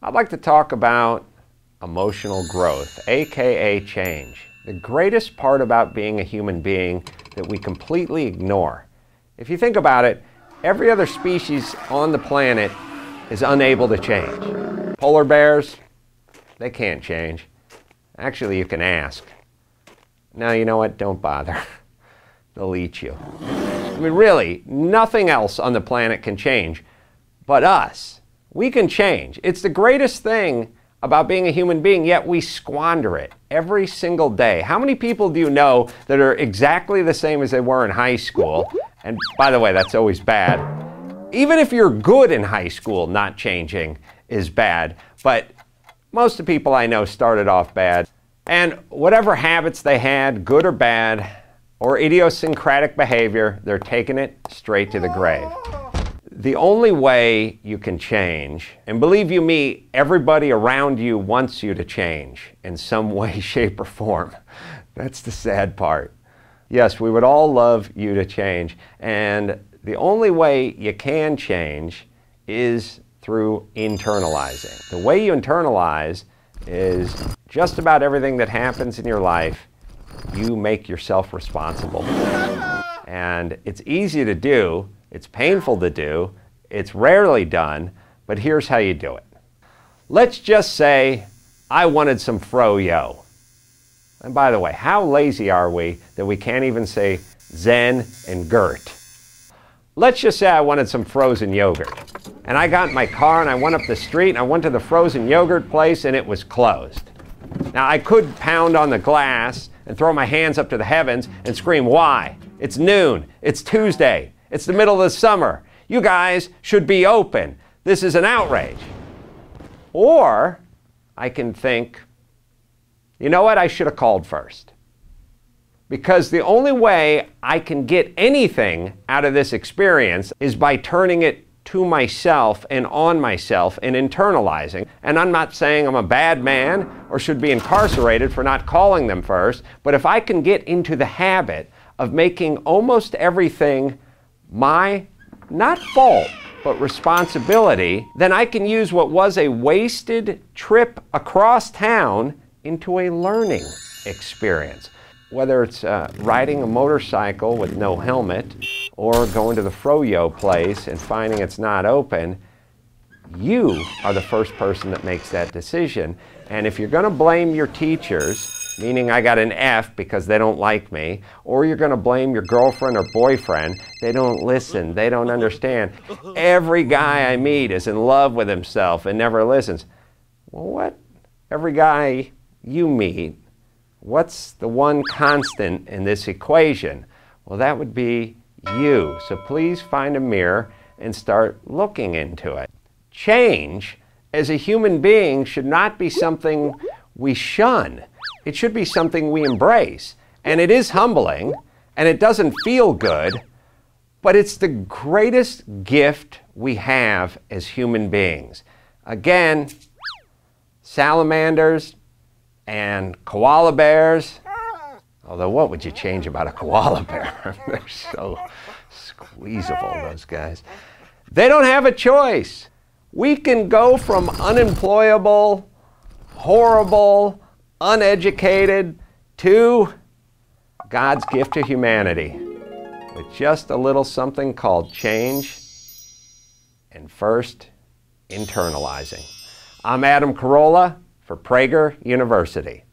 I'd like to talk about emotional growth, aka change. The greatest part about being a human being that we completely ignore. If you think about it, every other species on the planet is unable to change. Polar bears, they can't change. Actually, you can ask. No, you know what? Don't bother. They'll eat you. I mean, really, nothing else on the planet can change but us. We can change. It's the greatest thing about being a human being, yet we squander it every single day. How many people do you know that are exactly the same as they were in high school? And by the way, that's always bad. Even if you're good in high school, not changing is bad. But most of the people I know started off bad. And whatever habits they had, good or bad, or idiosyncratic behavior, they're taking it straight to the grave. The only way you can change, and believe you me, everybody around you wants you to change in some way, shape, or form. That's the sad part. Yes, we would all love you to change, and the only way you can change is through internalizing. The way you internalize is just about everything that happens in your life, you make yourself responsible. And it's easy to do. It's painful to do, it's rarely done, but here's how you do it. Let's just say I wanted some froyo. And by the way, how lazy are we that we can't even say Zen and Gert? Let's just say I wanted some frozen yogurt. And I got in my car and I went up the street and I went to the frozen yogurt place and it was closed. Now I could pound on the glass and throw my hands up to the heavens and scream, why? It's noon, it's Tuesday. It's the middle of the summer. You guys should be open. This is an outrage. Or I can think, you know what? I should have called first. Because the only way I can get anything out of this experience is by turning it to myself and on myself and internalizing. And I'm not saying I'm a bad man or should be incarcerated for not calling them first, but if I can get into the habit of making almost everything my, not fault, but responsibility, then I can use what was a wasted trip across town into a learning experience. Whether it's riding a motorcycle with no helmet or going to the froyo place and finding it's not open, you are the first person that makes that decision. And if you're going to blame your teachers, meaning I got an F because they don't like me, or you're going to blame your girlfriend or boyfriend, they don't listen, they don't understand. Every guy I meet is in love with himself and never listens. Well, what? Every guy you meet, what's the one constant in this equation? Well, that would be you. So please find a mirror and start looking into it. Change, as a human being, should not be something we shun. It should be something we embrace. And it is humbling, and it doesn't feel good, but it's the greatest gift we have as human beings. Again, salamanders and koala bears, although what would you change about a koala bear? They're so squeezable, those guys. They don't have a choice. We can go from unemployable, horrible, uneducated to God's gift to humanity with just a little something called change and first internalizing. I'm Adam Carolla for Prager University.